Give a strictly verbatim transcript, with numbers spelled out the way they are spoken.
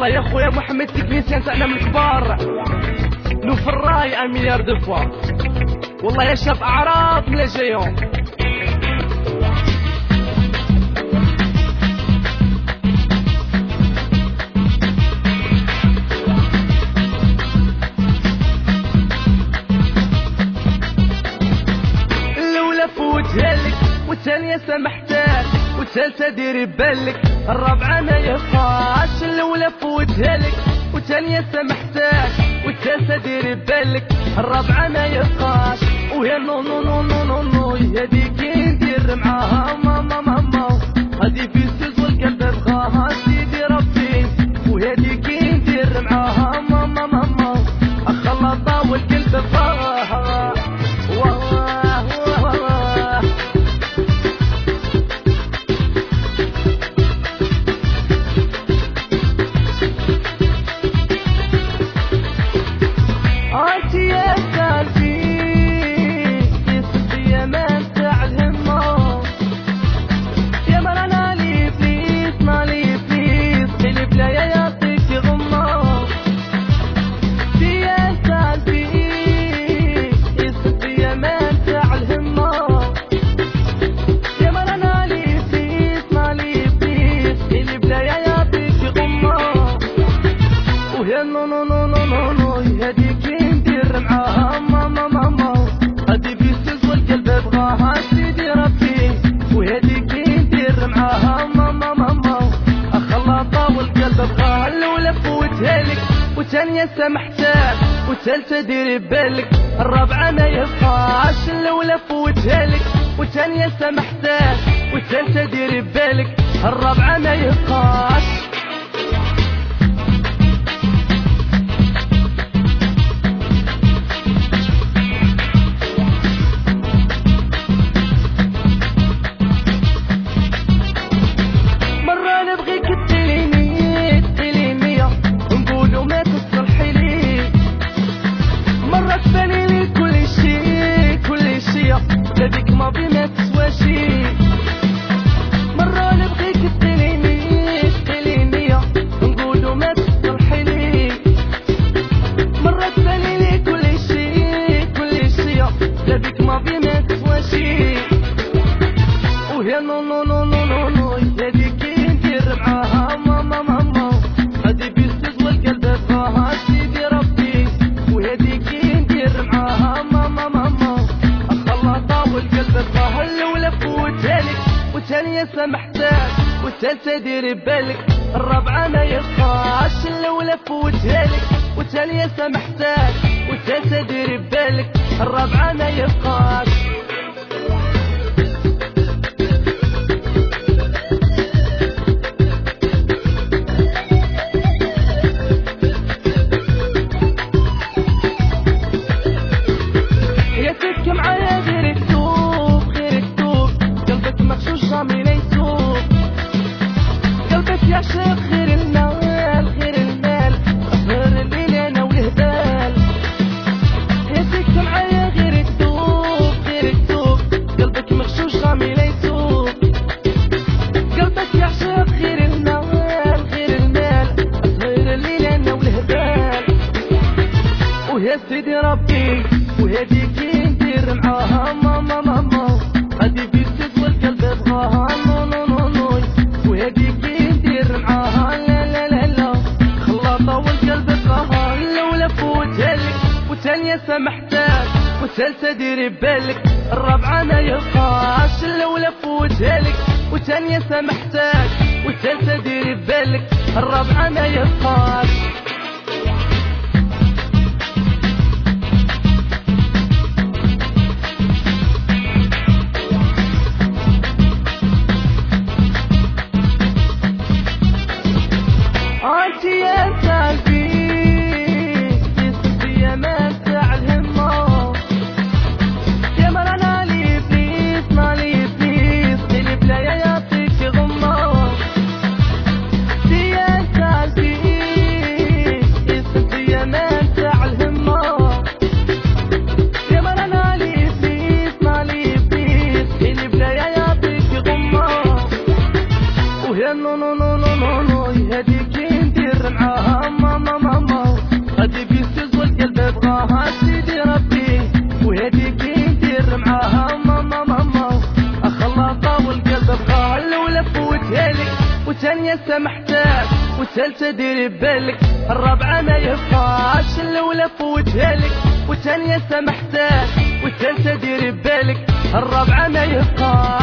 والله يا خويا محمد تكنيسيان تاعنا من الكبار، نو في الراي ان مليار دو فوا. والله يا شاب اعراض من جايهم. الاولى فوتها لك والثانيه سامحتك والثالثه ديري بالك الرابعه انا يفاش. الاولى فوتها لك والثانيه سامحتك والثالثه ديري بالك الرابعه انا يفاش. ويا نو نو نو نو نو نو هذيك ندير معاها ماما ماما، هذي في السوس والقلب بغاها سيدي ربي. وهذيك ندير معاها ماما ماما، الخلاطه والقلب بغاها. نو نو نو نو نو نو هذيك ندير معاها ماما ماما، هذي بيسوس والقلب بغاها سيدي ربي. وهذيك ندير معاها ماما ماما، الخلاطه والقلب بغاها. الاولى فوتها لك والثانيه سامحتك والثالثه ديري بالك الرابعه انا يفاش. الاولى فوتها لك والثانيه سامحتك والثالثه ديري بالك الرابعه انا يفاش. هذيك ما بي ما تسوى شي، مرة نبغيك تقليني تقليني نقولو ما تصلحي لي، مرة تباني لي كل شي كل شي هذيك ما بي ما تسوى شي. وهي نو نو نو نو نو نو هذيك ندير معاها ماما ماما، هذي بيسوس والقلب بغاها سيدي ربي. وهذيك ندير معاها ماما ماما، الخلاطه والقلب بغاها. الاولى فوتها لك والثانيه سامحتك والثالثه ديري بالك الرابعه انا يفاش. الاولى فوتها لك والثانيه سامحتك والثالثه ديري بالك الرابعه انا يفاش. يا سك معايا غير التوب غير التوب، قلبك مغشوش جامي لا يتوب، قلبك يعشق غير المال غير المال، غير الليل انا والهبال. يا سك معايا غير التوب غير التوب، قلبك مغشوش جامي لا يتوب، قلبك يعشق غير المال غير المال، غير الليل انا والهبال. ويا سيدي ربي وهذيك ندير معاها ماما ماما، هذي بيسوس والقلب بغاها نو نو نو نو. وهذيك ندير معاها لا لا لا لا، خلاطه والقلب بغاها. الاولى فوتها لك والثانيه سامحتك والثالثه ديري بالك الرابعه انا يفاش. الاولى فوتها لك والثانيه سامحتك والثالثه ديري بالك الرابعه انا يفاش. انت يا قلبي يا ما تاع الهمه، يا مرنا لي بليس ما لي بليس اللي بلايا يعطيك غمه. يا قلبي والثانية سامحتك والثالثة ديري بالك الرابعة ما يبقاش الأولى فوتها لك والثانية سامحتك والثالثة ديري بالك الرابعة ما يبقاش